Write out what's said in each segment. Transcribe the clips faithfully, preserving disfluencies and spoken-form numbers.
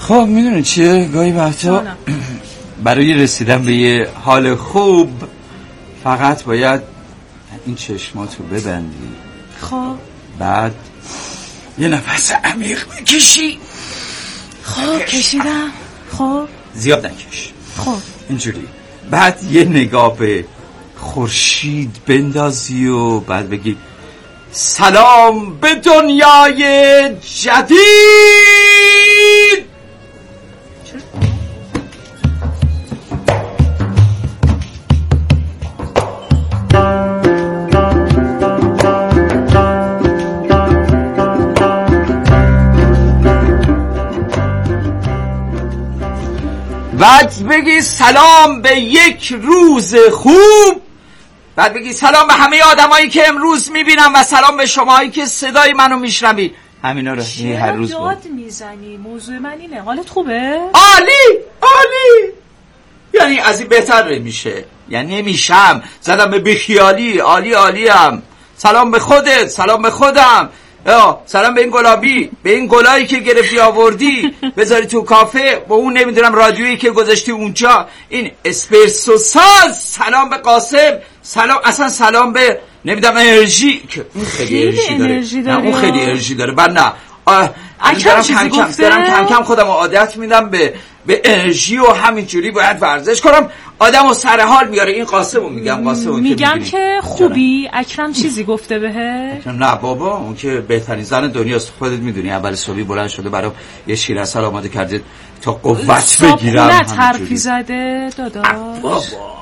خب میدونی چیه گاهی وقتا برای رسیدن به یه حال خوب فقط باید این چشماتو ببندی. خب بعد یه نفس عمیق بکشی. خب کشیدم. خب زیاد نکش. خب اینجوری. بعد یه نگاه به خورشید بندازی و بعد بگی سلام به دنیای جدید. بعد بگی سلام به یک روز خوب. بعد بگی سلام به همه آدمایی که امروز میبینم و سلام به شماهایی که صدای منو میشنوید. همینا رو هر روز چرا داد میزنی؟ موضوع من اینه. حالت خوبه؟ عالی عالی. یعنی از این بهتر میشه. یعنی نمیشم زدم به بیخیالی. عالی عالی هم. سلام به خودت. سلام به خودم. سلام به این گلابی، به این گلایی که گرفتی آوردی بذاری تو کافه، با اون نمیدونم رادیویی که گذاشتی اونجا، این اسپرسو ساز. سلام به قاسم. سلام اصلا سلام به نمیدونم انرژی که اون خیلی انرژی داره. انرژی داره. نه اون خیلی انرژی داره. بعد نه دارم کم کم دارم کم کم خودم عادت میدم به به انرژی و همینجوری باید ورزش کنم. آدمو سر حال میاره. این قاسمو میگم. قاسمو میگم که, که خوبی. اکرم چیزی گفته بهت؟ نه بابا، اون که بهترین زن دنیاست. خودت میدونی اول صبحی بلند شده برام یه شیر عسل آماده کرده تا قوت بگیرم. نه حرفی زده داداش. بابا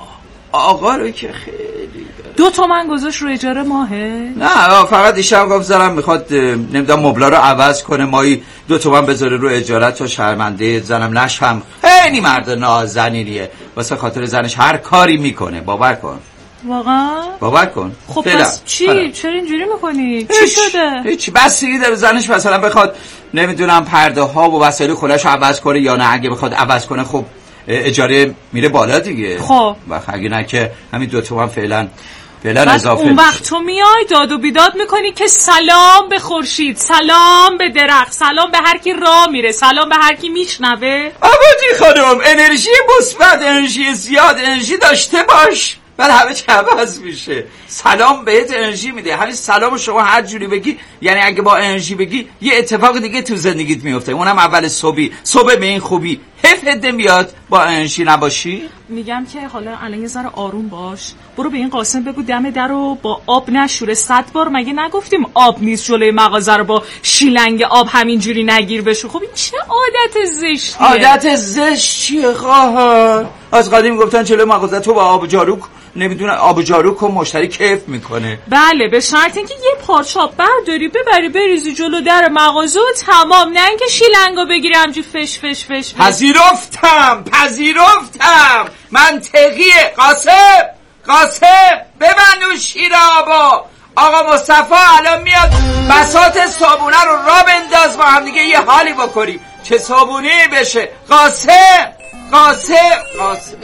آقا رو که خیلی دو تومن گذاشت رو اجاره ماهه. نه فقط دیشب گفت زرم میخواد نمیدونم مبلا رو عوض کنه، مایی دو تومن بذاره رو اجاره تا شرمنده زنم نشم. خیلی مرد نازنینیه، واسه خاطر زنش هر کاری میکنه. باور کن. واقعا؟ باور کن. خب پس چی؟ هره. چرا اینجوری میکنی؟ چی شده؟ هیچ بسیاری داره زنش مثلا بخواد نمیدونم پرده ها و وسایل خونه‌شو عوض کنه یا نه اگه بخواد عوض کنه خب اجاره میره بالا دیگه. خب وقت اگه نه که همین دو تومن فعلا فعلا اضافه. اون وقت تو میای داد و بیداد میکنی که سلام به خورشید، سلام به درخت، سلام به هر کی راه میره، سلام به هر کی میشنوه. آبادی خانم انرژی مثبت، انرژی زیاد، انرژی داشته باش. بعد همه چه عوض میشه. سلام بهت انرژی میده. همین سلام شما هر جوری بگی، یعنی اگه با انرژی بگی یه اتفاق دیگه تو زندگیت میفته، اونم اول صبحی. صبح به این خوبی حفظ میاد با انرژی نباشی. میگم که حالا الان یه ذره آروم باش. برو به این قاسم بگو دم درو با آب نشوره. صد بار مگه نگفتیم آب نیست جلوی مغازه رو با شیلنگ آب همینجوری نگیر بشو. خب این چه عادت زشتیه؟ عادت زشت چیه خواهر؟ از قدیم گفتن جلوی مغازه تو با آب جارو نمیدونه آب جارو کن مشتری کیف میکنه. بله به شرط اینکه یه پارچه آب برداری ببری بریزی جلو در مغازه و تمام، نه اینکه شیلنگو بگیری همجوری فش فش فش. پذیرفتم پذیرفتم منطقیه. قاسم قاسم ببند اون شیر آبا. آقا مصطفی الان میاد بساط صابونه رو را بنداز با هم دیگه یه حالی بکنیم. چه صابونی بشه. قاسم قاسم قاسم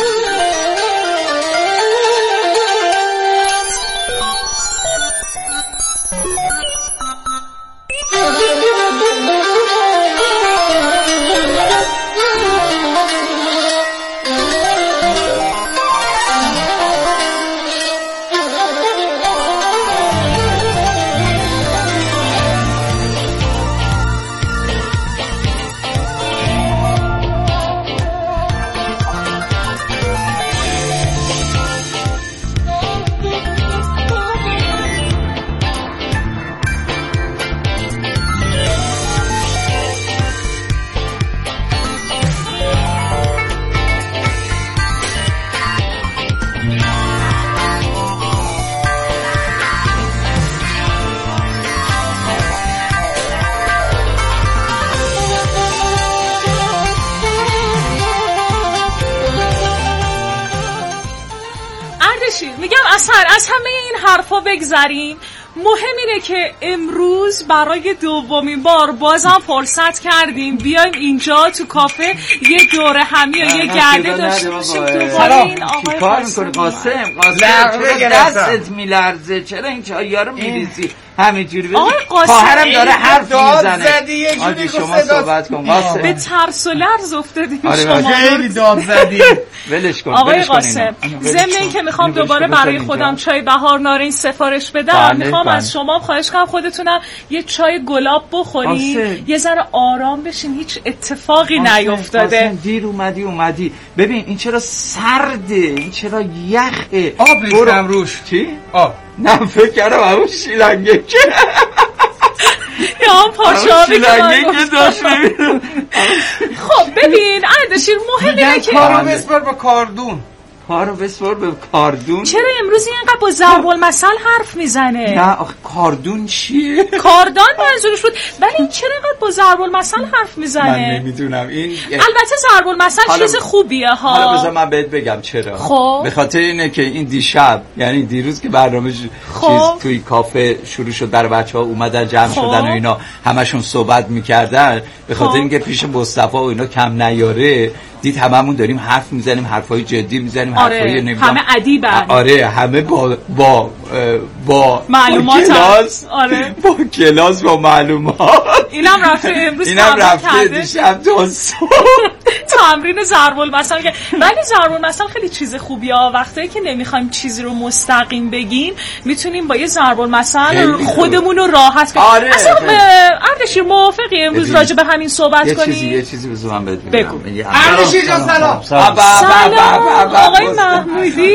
میگم اصلا از همه این حرفا بگذریم. مهم اینه که امروز برای دومین بار بازم فرصت کردیم بیایم اینجا تو کافه یه دوره همی و یه گرده داشته باشیم. دوباره این آقای کار میکنه قاسم قاسم چرا دستت میلرزه؟ چرا این چایی ها رو میریزی؟ همینجوری بگی آقای قاسم خواهرم داره حرف میزنه زدی یه جوری شما صحبت کن قاسم. به ترس و لرز افتادیم شما خیلی داد زدی. ولش کن. آقای قاسم ضمن اینکه میخوام دوباره برای خودم چای بهار نارنج سفارش بدم، میخوام از شما خواهش کنم خودتونم یه چای گلاب بخورین، یه ذره آرام بشین، هیچ اتفاقی نیفتاده. دیر اومدی اومدی ببین این چرا سرده، این چرا یخه. آب ریختم روش. چی؟ آب. نه فکر کردم همون شیلنگه که یا هم پاشا شیلنگه که داشت نمیدونم. خب ببین اردشیر مهم اینه که کارو بسپر به کاردون. کارو بسپر به کاردون. چرا امروز اینقدر با ضرب المثل حرف میزنه؟ نه آخه کاردون چیه؟ کاردان منظورش بود، ولی این چرا اینقدر با ضرب المثل حرف میزنه؟ من نمیدونم. این البته ضرب المثل چیز خوبیه ها. حالا بذار من بهت بگم چرا. خب به خاطر اینه که این دیشب یعنی دیروز که برنامه خب. چیز توی کافه شروع شد، در بچه‌ها اومدن جمع خب. شدن و اینا همشون صحبت میکردن، به خاطر خب. اینکه پیش مصطفی و اینا کم نیاره، دید هممون داریم حرف میزنیم، حرفای جدی میزنیم، آره. حرفای نمیدونم همه ادیبن. آره همه با با با معلومات با کلاس آره با کلاس با معلومات. اینم رفته امروز اینم رفته دیشب تا صبح تمرین ضرب المثل. ولی ضرب المثل خیلی چیز خوبیه، وقتی که نمیخوایم چیزی رو مستقیم بگیم میتونیم با یه ضرب المثل خودمون رو راحت کنیم. آره اصلا اردشیر موافقی امروز راجع به همین صحبت یه کنیم؟ چیزی یه چیزی بذار من بهت بگم. اردشیر جان سلام. سلام آقای محمودی.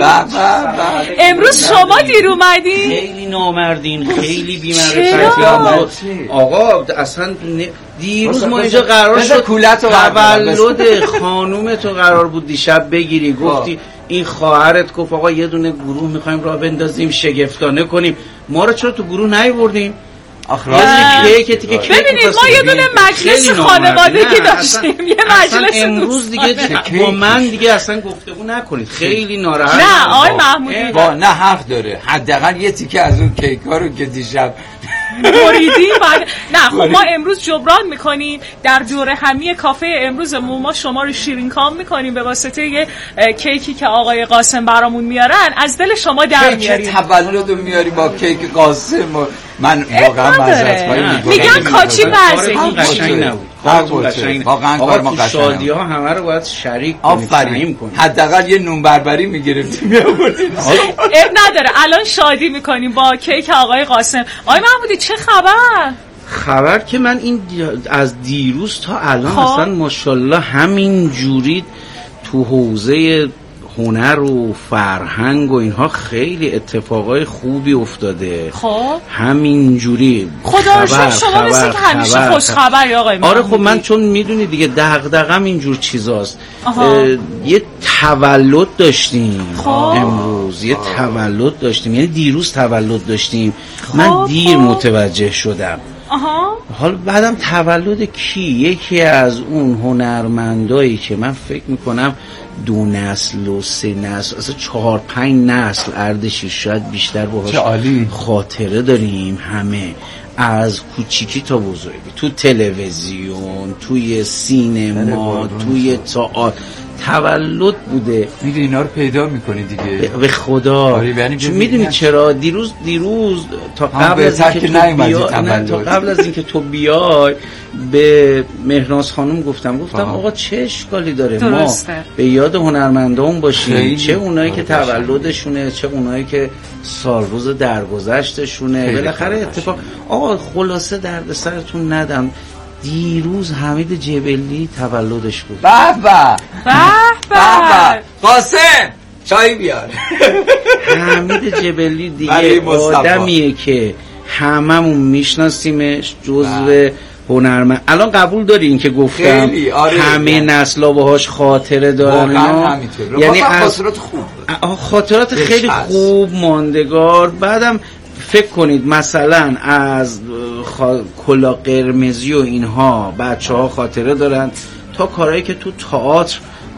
امروز شما دیر اومدین؟ خیلی نامردین، خیلی بی‌معرفتی. آقا اصلا دیروز ما اینجا قرار شد تولد خانوم تو قرار بود دیشب بگیری، گفتی این خواهرت گفت آقا یه دونه گروه میخوایم راه بندازیم شگفتانه کنیم، ما رو چرا تو گروه نیاوردیم؟ ببینید ما یه دونه مجلس خانوادگی داشتیم، یه مجلس امروز دیگه با من دیگه اصلا گفتگو نکنید، خیلی ناراحت. نه آقای محمودی با نه حق داره، حداقل یه تیکه از اون کیکا رو که دیشب موریدی بعد نه خب ما امروز جبران میکنیم در دوره همی کافه امروزمون، ما شما رو شیرین کام میکنیم به واسطه یه کیکی که آقای قاسم برامون میارن، از دل شما در میاریم. کیک تولد رو میاری با کیک قاسم؟ من واقعا معذرت خواهی میکنم، میگن کاچی وزه قشنگ نبود واقعا کار ما قشنگ. شادی ها همه رو باید شریک کنیم، آفرین. حداقل یه نون بربری میگرفتیم میآوردیم. اب نداره الان شادی میکنیم با کیک آقای قاسم. آقای محمودی چه خبر؟ خبر که من این از دیروز تا الان اصلا ماشاءالله همین جوری تو حوزه هنر و فرهنگ و اینها خیلی اتفاقای خوبی افتاده. خب همین جوری خدا رو شکر شما مثل که همیشه خوش خبری آقای محمودی. آره خب من چون میدونی دیگه دغدغه‌م اینجور چیزاست. یه تولد داشتیم خواه. امروز یه خواه. تولد داشتیم، یعنی دیروز تولد داشتیم. خواه. من دیر خواه. متوجه شدم. آها. حالا بعدم تولد کی؟ یکی از اون هنرمندایی که من فکر میکنم دو نسل و سه نسل اصلا چهار پنج نسل اردشیر شاید بیشتر باهاش خاطره داریم، همه از کوچیکی تا بزرگی، تو تلویزیون، توی سینما، توی تئاتر تولد بوده. میگه اینا رو پیدا میکنی دیگه به خدا. چون میدونی چرا دیروز دیروز تا قبل از اینکه تو بیای تا قبل از اینکه تو بیای به مهرناز خانم گفتم گفتم آه. آقا چه اشکالی داره درسته. ما به یاد هنرمندان باشیم، چه اونایی که تولدشونه چه اونایی که سال روز درگذشتشونه، بالاخره اتفاق. آقا خلاصه درد سرتون ندم، دیروز حمید جبلی تولدش بود. به به به به قاسم چای بیار. حمید جبلی دیگه آدمیه که هممون میشناسیمش، جزو هنرمند. الان قبول دارین که گفتم آره همه یعنی. نسلا باهاش خاطره دارن، یعنی از خاطرات خوب خاطرات خیلی هست. خوب ماندگار. بعدم فکر کنید مثلا از خا... کلا قرمزی و اینها بچه ها خاطره دارن تا کارهایی که تو تئاتر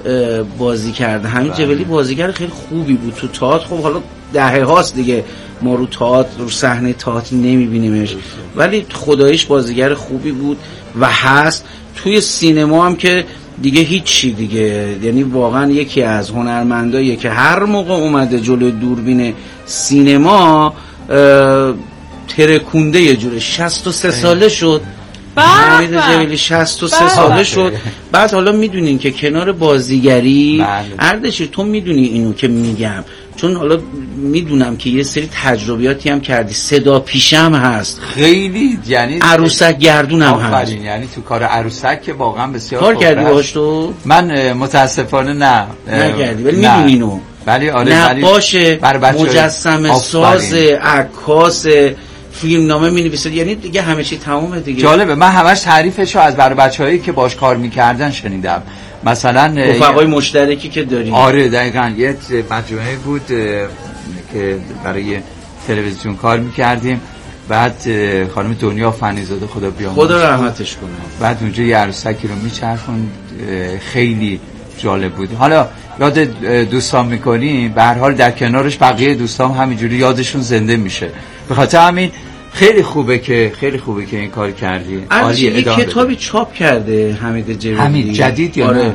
بازی کرده. همین جبلی بازیگر خیلی خوبی بود تو تئاتر. خب حالا دهه هاست دیگه ما رو تئاتر رو صحنه تئاتر نمیبینیمش، ولی خداییش بازیگر خوبی بود و هست. توی سینما هم که دیگه هیچی دیگه، یعنی واقعا یکی از هنرمنداییه که هر موقع اومده جلوی دوربین سینما ترکونده یه جوره شصت و سه ساله شد. حمید جبلی شصت و سه ساله شد. بعد حالا میدونین که کنار بازیگری اردشیر تو میدونی اینو که میگم، چون حالا میدونم که یه سری تجربیاتی هم کردی، صدا پیشم هست خیلی، یعنی عروسک گردون هم هست، یعنی تو کار عروسک که واقعا بسیار کار کردی باش تو؟ من متاسفانه نه نکردی ولی میدونی اینو. ولی آره، نقاش، مجسمه ساز، عکاس، فیلم نامه می نویسه، یعنی دیگه همه چی تمومه دیگه. جالبه، من همش تعریفشو از برای بچه‌هایی که باش کار می‌کردن شنیدم. مثلا رفقای مشترکی که داریم. آره دقیقاً، یه مجموعه بود که برای تلویزیون کار می‌کردیم، بعد خانم دنیا فنیزاده خدا بیامرزه خدا رحمتش کنه، بعد اونجا یه عروسکی رو میچرخوند، خیلی جالب بود. حالا یاد دوستان میکنیم، به هر حال در کنارش بقیه دوستان همینجوری یادشون زنده میشه. به خاطر همین خیلی خوبه که خیلی خوبه که این کار کردی. عالی. یه کتابی چاپ کرده حمید جبلی. همین جدید یا آره. نه؟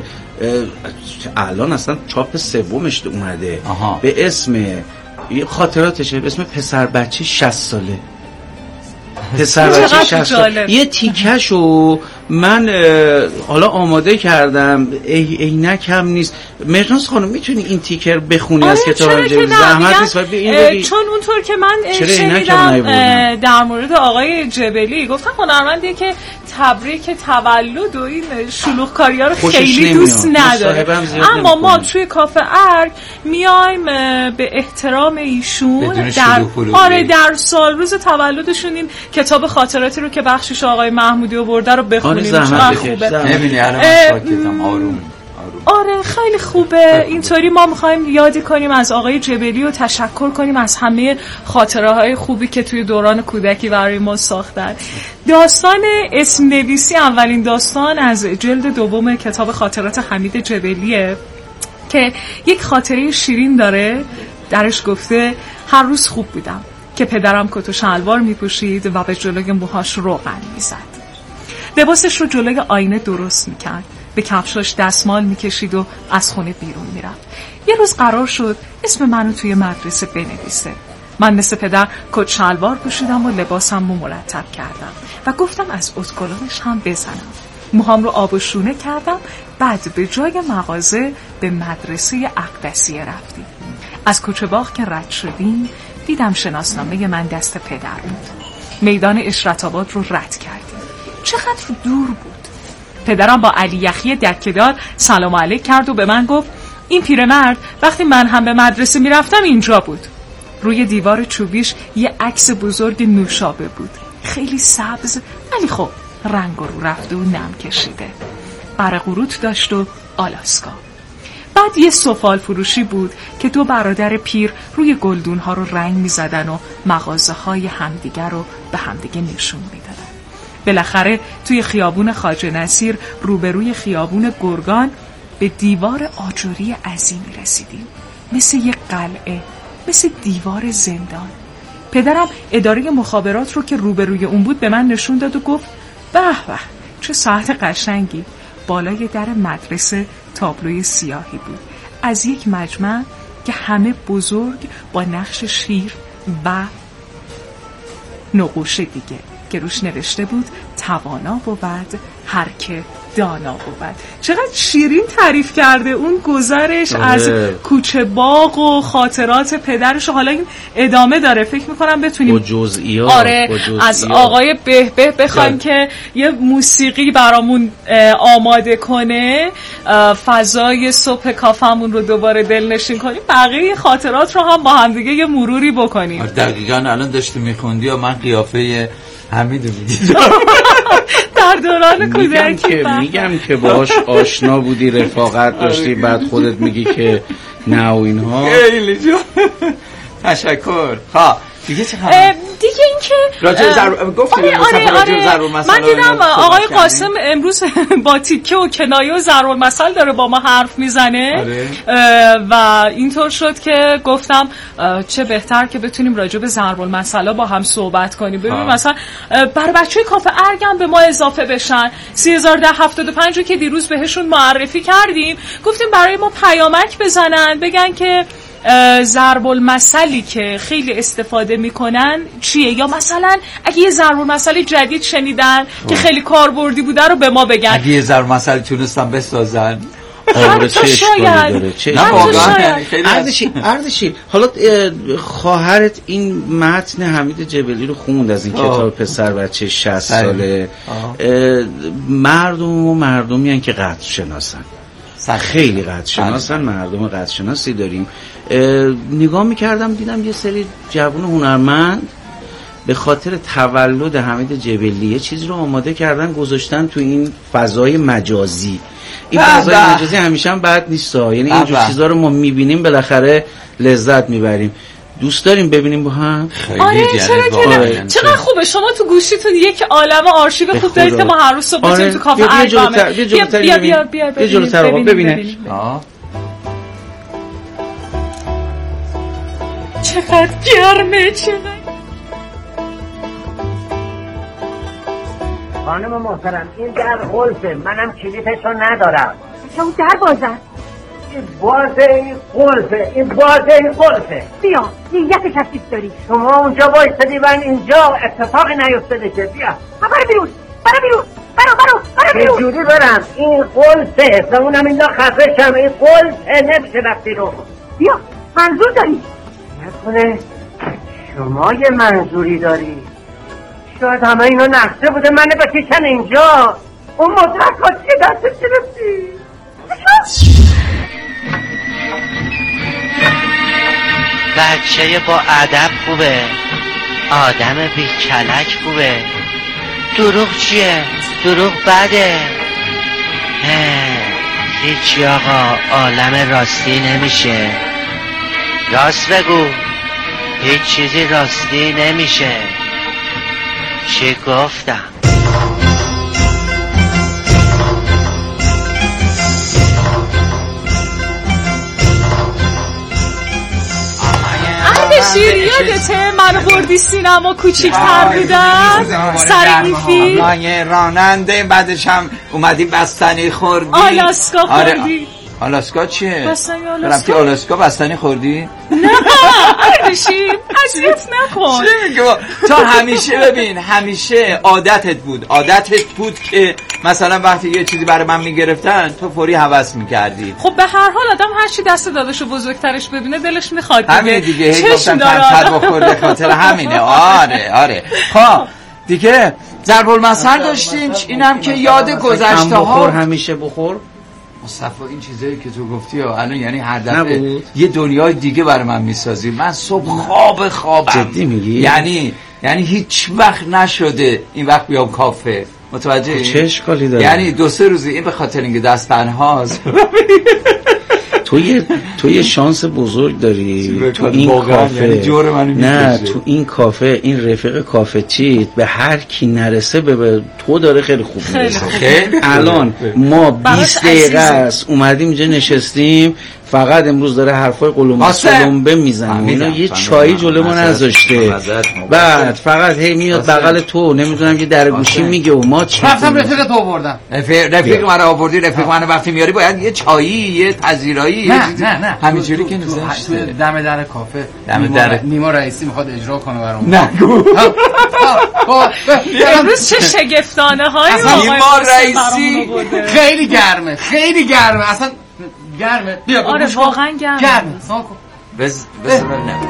الان اصلا چاپ سومش اومده. آها. به اسم خاطراتشه، به اسم پسر بچه شصت ساله. پسر بچه شصت ساله. یه تیکشو من حالا آماده کردم، عینک هم نیست. مهرناز خانم میتونی این تیکر بخونی آره، از کتاب جبلی؟ زحمت نیست ولی این بگی. چون اونطور که من شنیدم در مورد آقای جبلی گفتن هنرمندیه که تبریک تولد و این شلوغکاری‌ها رو خیلی دوست نداره، اما ما توی کافه ارگ میایم به احترام ایشون در آره در سال روز تولدشون این کتاب خاطراتی رو که بخشش آقای محمودی آورده رو بخونیم. چقدر خوبه. نمی‌بینی الان من ساکتم، آروم. آره خیلی خوبه. اینطوری ما میخوایم یادی کنیم از آقای جبلی و تشکر کنیم از همه خاطره های خوبی که توی دوران کودکی برای ما ساختن. داستان اسم نویسی اولین داستان از جلد دوم کتاب خاطرات حمید جبلیه که یک خاطره شیرین داره. درش گفته هر روز خوب بودم که پدرم کت و شلوار میپوشید و به جلوی موهاش روغن میزد. لباسش رو جلوی آینه درست میکرد، به کفشاش دستمال میکشید و از خونه بیرون میرفت. یه روز قرار شد اسم منو توی مدرسه بنویسه. من مثل پدر کت شلوار پوشیدم و لباسم رو مرتب کردم و گفتم از اتکلانش هم بزنم. موهام رو آب و شونه کردم. بعد به جای مغازه به مدرسه اقدسیه رفتیم. از کوچه باغ که رد شدیم دیدم شناسنامه من دست پدر بود. میدان اشرت آباد رو رد کردیم. چقدر دور بود. پدرم با علی یخی دکه‌دار سلام علیک کرد و به من گفت این پیرمرد وقتی من هم به مدرسه میرفتم اینجا بود. روی دیوار چوبیش یه عکس بزرگ نوشابه بود، خیلی سبز ولی خب رنگ رو رفته و نم کشیده. برق قروت داشت و آلاسکا. بعد یه سفال فروشی بود که دو برادر پیر روی گلدون‌ها رو رنگ می‌زدن و مغازه‌های همدیگر رو به همدیگه نشون میدادن. بالاخره توی خیابون خواجه نصیر روبروی خیابون گرگان به دیوار آجوری عظیمی رسیدیم، مثل یک قلعه، مثل دیوار زندان. پدرم اداره مخابرات رو که روبروی اون بود به من نشون داد و گفت به به چه ساعت قشنگی. بالای در مدرسه تابلوی سیاهی بود از یک مجمع که همه بزرگ با نقش شیر و نقوش دیگه که روش نوشته بود توانا بود هر که دانا بود. چقدر شیرین تعریف کرده اون گذرش از کوچه باغ و خاطرات پدرش. حالا این ادامه داره، فکر میکنم بتونیم با جزئیات آره از آقای بهبه بخوایم که یه موسیقی برامون آماده کنه، فضای صبح کافمون رو دوباره دلنشین کنیم، بقیه خاطرات رو هم با هم دیگه یه مروری بکنیم. دقیقاً الان داشتی میخوندی و من قیافه حمیدو میدیدم در دوران کودکی. میگم, میگم که باهاش آشنا بودی، رفاقت داشتی، بعد خودت میگی که نه و اینها. خیلی جون تشکر. ها دیگه چه خبر؟ دیگه این که راجع ضرور گفتیم آره آره آره من دیدم آقای قاسم امروز با تیکه و کنایه و ضرور مثل داره با ما حرف میزنه. آره. و اینطور شد که گفتم چه بهتر که بتونیم راجع به ضرور مثلا با هم صحبت کنیم. ببین مثلا برای بچه‌های کافه ارگم به ما اضافه بشن. سه هزار و ده هفتاد و پنج رو که دیروز بهشون معرفی کردیم، گفتیم برای ما پیامک بزنن بگن که ضرب المثلی که خیلی استفاده میکنن چیه؟ یا مثلا اگه یه ضرب المثل جدید شنیدن که خیلی کاربردی بوده رو به ما بگن. اگه یه ضرب المثل تونستن بسازن آره چه اشکالی داره؟ چه اشکالی داره؟ اردشیر اردشیر حالا خواهرت این متن حمید جبلی رو خوند از این کتاب پسر بچه شصت ساله. مردم و مردمی هن که قدر شناسن، خیلی قدر شناسن، مردم قدر شناسی داریم. نگاه میکردم دیدم یه سری جوان هنرمند به خاطر تولد حمید جبلی یه چیز رو آماده کردن گذاشتن تو این فضای مجازی. این فضای مجازی همیشه هم بد نیست ها، یعنی اینجور چیزا رو ما میبینیم بالاخره لذت میبریم. دوست داریم ببینیم با هم. آره چرا که نه؟ چقدر خوبه شما تو گوشیتون یک عالم آرشیو خوب دارید که ما هر روز صبح بتونیم تو کافه البامه. بیا بیا بیا بیا بیا جلوتر ببینیم. چقدر گرمه، چقدر. خانم محترم این در قلفه، منم کلیدشو ندارم. شما در بازن. این بازه این قلفه، این بازه این قلفه. بیا نیت کسیف داری. شما اونجا بایستدی من اینجا اتفاقی نیفتده که. بیا برو بیرون برو بیرون برو برو برو بیرون. چجوری برم؟ این قلفه و اونم اینجا خفشم. این قلفه نمیشه رفتی رو. بیا منظور داری؟ نکنه شما یه منظوری داری؟ شاید همه اینا نقشه بوده منو بکشن اینجا. اون مدرکات که دستت گرفتی. بچه با ادب خوبه، آدم بی کلک خوبه. دروغ چیه؟ دروغ بده. هیچی آقا، عالم راستی نمیشه. راست بگو، هیچ چیزی راستی نمیشه. چی گفتم؟ شیر یادته منو بردی سینما کوچیک‌تر بودم سر این فیلم؟ من راننده، بعدش هم اومدی بستنی خوردی. آلاسکا خوردی. آلاسکا چیه؟ بستنی آلاسکا. رفتی آلاسکا بستنی خوردی؟ نه اردشیر اذیت نکن. تو همیشه ببین، همیشه عادتت بود عادتت بود که مثلا وقتی یه چیزی برای من میگرفتن تو فوری هوس میکردی. خب به هر حال آدم هر چی دست داداشو بزرگترش ببینه دلش میخواد دیگه. همین دیگه هی گفتم کمتر بخورده خاطر همینه. آره آره. خب دیگه ضرب المثل داشتیم، اینم که یاد گذشته ها. بخور همیشه بخور. مصطفی این چیزایی که تو گفتی الان یعنی هر دفعه یه دنیای دیگه برای من میسازی. من صبح خواب خوابم. جدی میگی؟ یعنی یعنی هیچ وقت نشده این وقت بیام کافه. متوجه؟ چه اشکالی داره؟ یعنی دو سه روزی این به خاطر اینکه دست تنهاست. تو یه تو یه شانس بزرگ داری تو این کافه. یعنی نه تو این کافه این رفیق کافه چیت به هر کی نرسه به تو داره خیلی خوب میرسه. الان ما بیست دقیقه است اومدیم اینجا نشستیم، فقط امروز داره حرفای قلمبه قلمبه میزنه. اینا یه چایی جلوی ما نذاشته، بعد فقط هی میاد بغل تو نمیدونم یه در گوشی میگه و ما چی رفتم رفیق تو آوردم. رفیق رفیق من آوردی. رفیق من وقتی میاری باید یه چایی یه پذیرایی نه نه نه همینجوری که نذاشته دم در کافه. دم در نیما رئیسی میخواد اجرا کنه برام. نگو امروز چه شگفتانه هایی نیما رئیسی. خیلی گرمه خیلی گرمه اصلا گرمه. بیا آره واقعا گرمه. گرمه بز بز ببینم.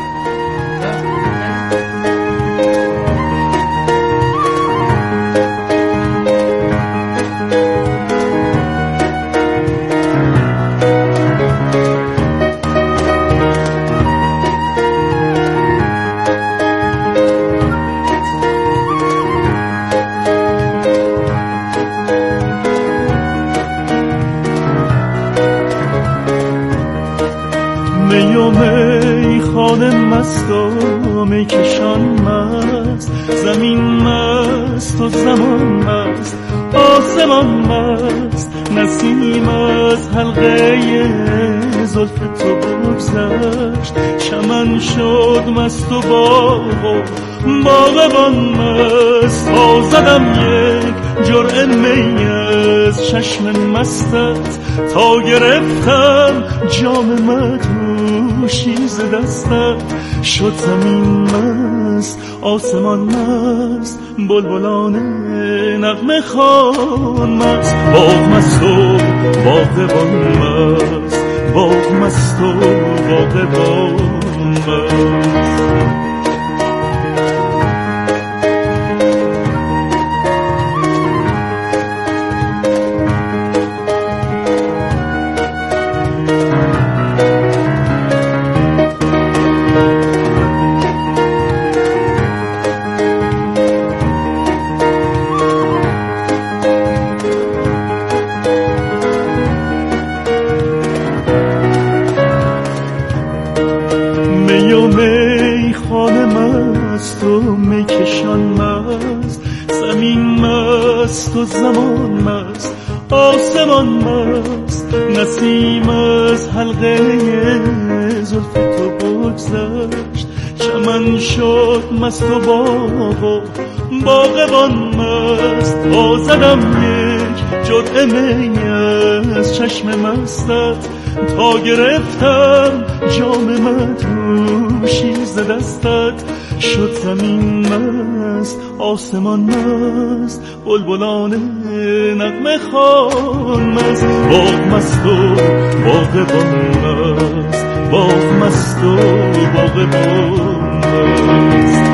میخانه مست و میکشان مست، زمین مست و زمان مست، آسمان مست، نسیم از حلقه زلف تو بگذشت، چمن شد مست و باغ و باغبان مست. تا زدم یک جرعه می از چشم مستت، تا گرفتم جام مدون دوشی ز دستت شد زمین مست آسمان مست بلبلان نغمه خوان مست باغ مست و باغبان مست باغ مست و باغبان مست و زمان مست آسمان مست نسیم از حلقه زلف تو بگذشت چمن شد مست و باغ و باغبان مست آزدم یک جرعه می از چشم مستت تا گرفتم جام مدوشی ز دستت شد زمین مست آسمان مست بلبلان نغمه خوان مست باغ مست و باغبان مست باغ مست و باغبان مست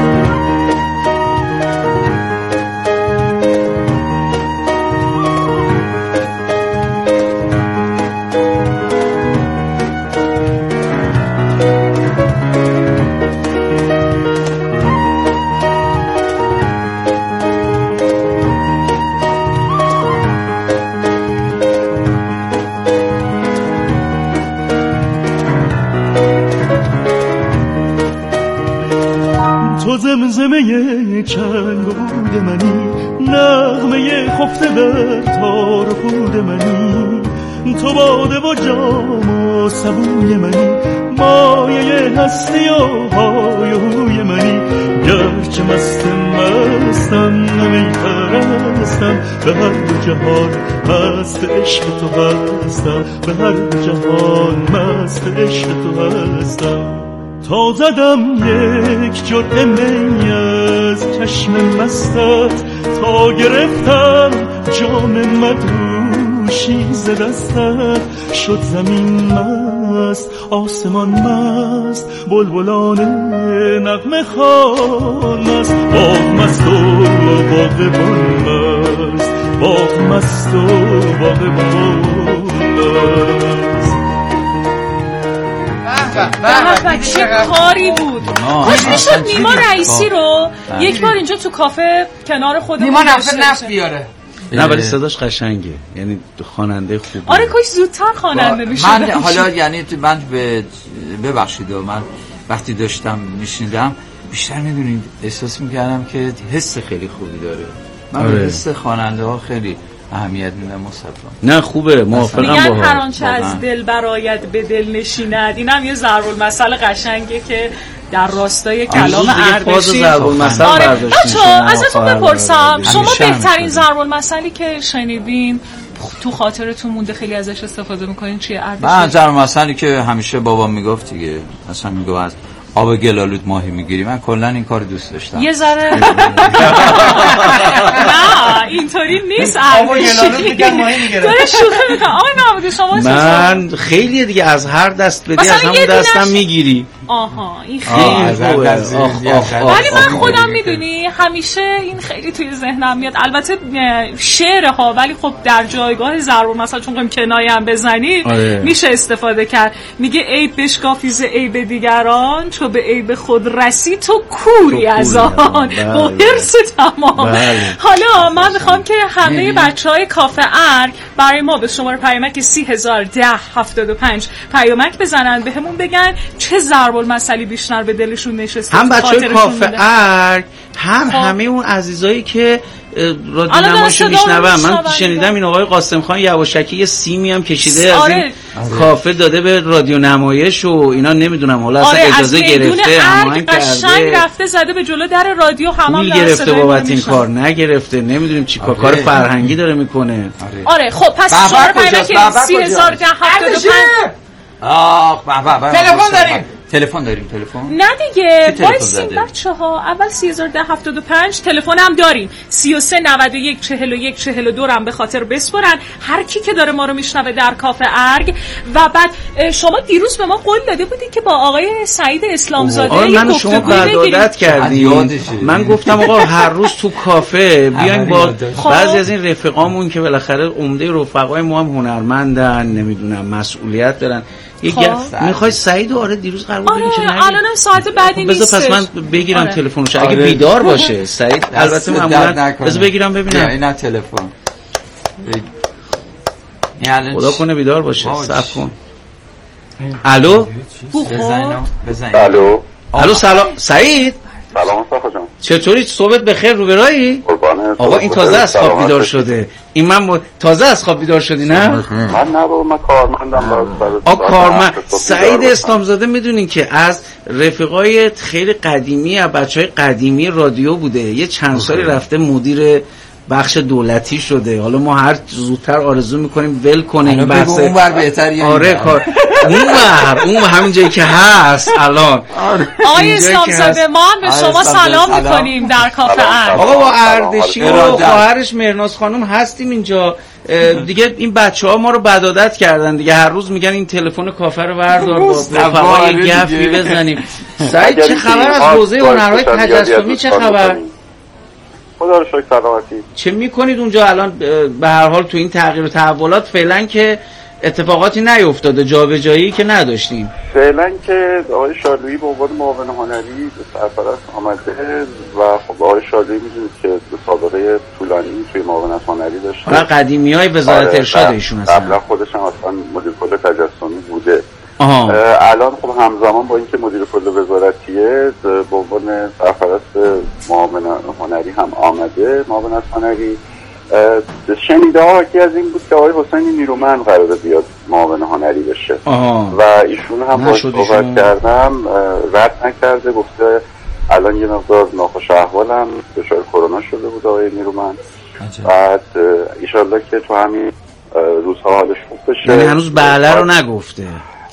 زمزمه چنگود منی نغمه خفته در تار خود منی تو باده و جام و سبوی منی مایه هستی و های هوی منی گرچه مست مستم نمی پرستم به هر دو جهان مست عشق تو هستم به هر دو جهان مست عشق تو هستم تا زدم یک جرعه می از چشم مستت تا گرفتم جام مدوشی ز دستت شد زمین مست آسمان مست بلبلان نغمه خوان مست باغ مست و باغبان مست باغ مست و باغبان مست به چه کاری بود. کاش میشد نیما رئیسی رو یک بار اینجا تو کافه کنار خودمون نیما نفت نفت بیاره. نه ولی صداش قشنگه، یعنی خواننده خوبه. آره کاش زودتر خواننده میشد. من حالا یعنی من ببخشید من وقتی داشتم میشنیدم بیشتر میدونید احساس میکردم که حس خیلی خوبی داره. من به حس خواننده ها خیلی اهمیت میدم مصطفی. نه خوبه، موافقم باهات. میگن هر آنچه از دل برآید به دل نشیند. اینم یه ضرب المثل قشنگه که در راستای کلام اردشیر. آره بچه‌ها ازتون بپرسم شما بهترین ضرب المثلی که شنیدین تو خاطرتون مونده خیلی ازش استفاده میکنین چیه اردشیر؟ من ضرب المثلی که همیشه بابام میگفت دیگه، مثلا میگفت از آب گلالود ماهی میگیری. من کلا این کار دوست داشتم. یه ذره نه اینطوری نیست. آب گلالود میگن ماهی میگیره. داره شوخی میکنه. آقای محمودی شما من خیلی دیگه از هر دست بدی از همون دستم میگیری. آها این خیلی ولی من خودم میدونی همیشه این خیلی توی ذهنم میاد. البته شعره ها ولی خب در جایگاه ضرب مثلا چون قم کنایه هم بزنید میشه استفاده کرد. میگه عیب بشکافی ز عیب دیگران چو به عیب خود رسی تو کوری از آن با حرص تمام. حالا من میخوام که همه بچهای کافه ارگ برای ما به شماره پیامک سی هزار ده هفتاد و پنج پیامک بزنن به همون بگن چه ضرب المثلی بیشتر به دلشون نشسته. هم بچهای کافه ارگ هم خب. همه اون عزیزایی که رادیو نمایشو میشنوم. من شنیدم این آقای قاسم خان یواشکی یه سیمی هم کشیده آره. از این کافه داده به رادیو نمایش و اینا نمیدونم حالا اصلا آره اجازه گرفته هماهنگ کرده قشنگ رفته زده به جلو در رادیو هم هم گرفته بابت این کار نگرفته نمیدونیم چی آره. کار فرهنگی داره میکنه. آره, آره. خب پس شماره پیامک سی هزار ده هفتاد و پنج آخ بابا تلفن داریم تلفن داریم تلفن نه دیگه وایسین بچه ها اول سی هزار ده هفتاد و پنج تلفن هم داریم سی و سه نود و یک چهل و یک چهل و دو هم به خاطر بسپرن هر کی که داره ما رو میشنوه در کافه ارگ. و بعد شما دیروز به ما قول داده بودید که با آقای سعید اسلامزاده یه گفتگو عادت کردیم. من گفتم آقا هر روز تو کافه بیایم با بعضی از این رفقامون که بالاخره عمده رفقای ما هم هنرمندن نمیدونم مسئولیت دارن یه میخوای سعید آره دیروز قرار بود که نه الانم ساعت بعدی نیست. بذار پس من بگیرم آره. تلفنش اگه آره. بیدار باشه سعید البته معمولا بذار بگیرم ببینم اینا تلفن خدا کنه بیدار باشه صبر کن. الو الو الو سلام سعید سلام صافا جان چطوری صبحت بخیر رو برایی؟ آقا این تازه از خواب بیدار شده این من ب... تازه از خواب بیدار شدی نه؟ من نه بابا من کارمندم آقا کارمند سعید اسلامزاده میدونین که از رفقای خیلی قدیمی از بچهای قدیمی رادیو بوده یه چند سالی رفته مدیر بخش دولتی شده حالا ما هر زودتر آرزو میکنیم ول کنه این بحث اون بر بهتری آره کار اون بر اون همین جایی که هست الان آقای اسلامزاده ما هم به شما سلام میکنیم در کافه ارگ. آقا با اردشی و خواهرش مهرناز خانم هستیم اینجا دیگه این بچه‌ها ما رو بدادت کردن دیگه هر روز میگن این تلفن کافه رو بردار با رفقای گفی بزنیم. سعید چه خبر از حوزه هنرهای تجسمی چه خبر؟ خدا رو شکر سلامتی. چه میکنید اونجا الان به هر حال تو این تغییر و تحولات فعلا که اتفاقاتی نیفتاده جابجایی که نداشتیم فعلا که آقای شالویی به عنوان معاون هنری سرپرست آمده و خب آقای شالویی میدونید که سابقه طولانی توی معاونت هنری داشته و قدیمیای وزارت آره ارشاد ایشون هستن قبلا خودش هم اصلا مدیر کل تجسمی بوده. الان خب همزمان با اینکه مدیر کل وزارتیه به عنوان سرپرست معاون هنری هم آمده معاونت هنری شنیده ها یکی از این بود که آقای حسینی نیرومند قراره بیاد معاون هنری بشه و ایشون هم باید صحبت کردم رد نکرده گفته الان یه مقدار ناخوش احوالم دچار کرونا شده بود آقای نیرومند بعد ایشالله که تو همین روزها حالش خوب بشه. یعنی هنوز بله رو نگفته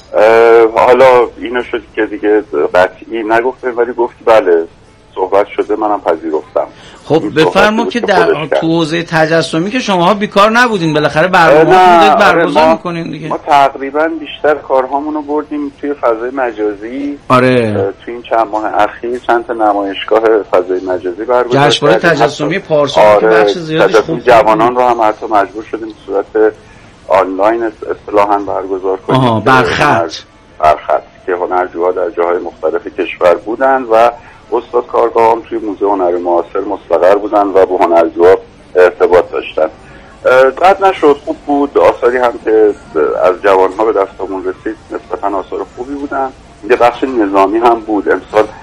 حالا اینو شد که دیگه قطعی نگفته ولی گفت بله صحبت شده منم پذیرفتم. خب بفرما که در تو حوزه تجسمی که شماها بیکار نبودین بالاخره برنامه‌تون برگزار آره می‌کنین دیگه. ما تقریبا بیشتر کارهامون رو بردیم توی فضای مجازی. آره توی این چند ماه اخیر چند تا نمایشگاه فضای مجازی برگزار کردیم. جشنواره تجسمی پارسال آره که بخش زیادیش خوب جوانان رو هم حتی مجبور شدیم به صورت آنلاین اصطلاحاً برگزار کنیم. آها برخط برخط که هنرجوها در جاهای مختلف کشور بودن و استاد کارگاه هم توی موزه هنر معاصر مستقر بودن و با هنرجوها ارتباط داشتن. بد نشد خوب بود آثاری هم که از جوانها به دستمون رسید نسبتاً آثار خوبی بودن. یه بخش نظامی هم بود امسال